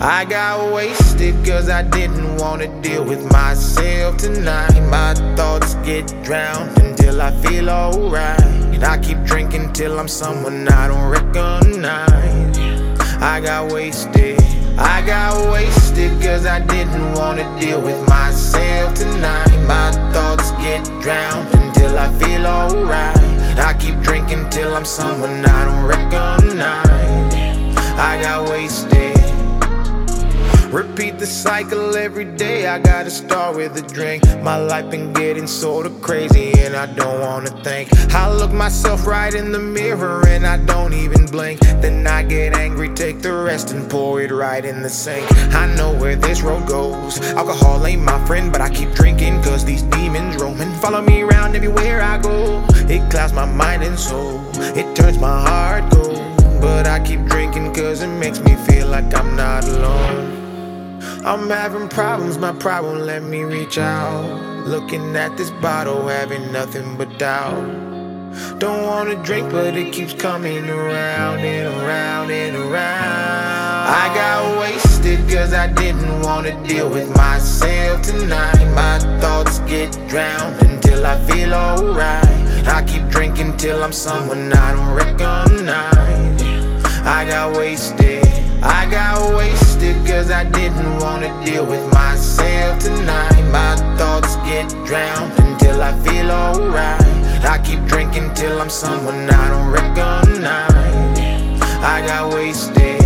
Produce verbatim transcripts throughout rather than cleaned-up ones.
I got wasted cause I didn't wanna deal with myself tonight. My thoughts get drowned until I feel alright. I keep drinking till I'm someone I don't recognize. I got wasted, I got wasted cause I didn't wanna deal with myself tonight. My thoughts get drowned until I feel alright. I keep drinking till I'm someone I don't recognize. I got wasted. Repeat the cycle every day, I gotta start with a drink. My life been getting sorta crazy and I don't wanna think. I look myself right in the mirror and I don't even blink. Then I get angry, take the rest and pour it right in the sink. I know where this road goes. Alcohol ain't my friend, but I keep drinking cause these demons roaming. Follow me around everywhere I go. It clouds my mind and soul, it turns my heart cold. But I keep drinking cause it makes me feel like I'm not alone. I'm having problems, my problem let me reach out. Looking at this bottle, having nothing but doubt. Don't wanna drink, but it keeps coming around and around and around. I got wasted cause I didn't wanna deal with myself tonight. My thoughts get drowned until I feel alright. I keep drinking till I'm someone I don't recognize. I got wasted, I got wasted cause I didn't wanna deal with myself tonight. My thoughts get drowned until I feel alright. I keep drinking till I'm someone I don't recognize. I got wasted.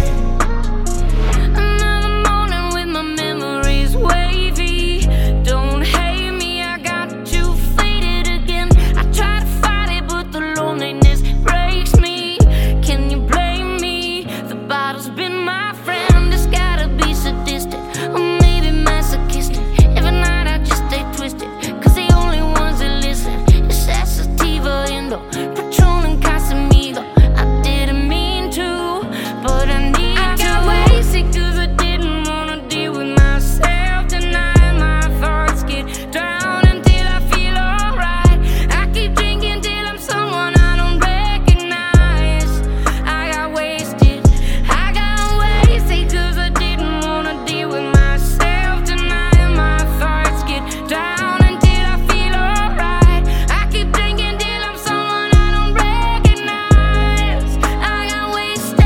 Another morning with my memories wavy. Don't hate me, I got you faded again. I try to fight it but the loneliness breaks me. Can you blame me? The bottle's been my friend. It's gotta be sadistic or maybe masochistic. Every night I just stay twisted cause the only ones that listen is Sativa, Indo, Patron and Casamigo. I didn't mean to, but I need to. I got wasted cause I didn't wanna deal with myself tonight. My thoughts get drowned until I feel alright. I keep drinking till I'm someone I don't recognize. I got wasted, I got wasted cause I didn't wanna deal with myself tonight. My thoughts get drowned until I feel alright. I keep drinking till I'm someone I don't recognize. I got wasted.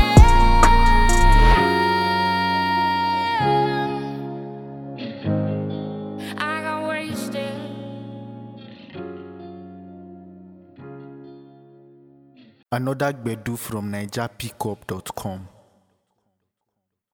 I got wasted. Another Gbedu from Niger Pickup dot com.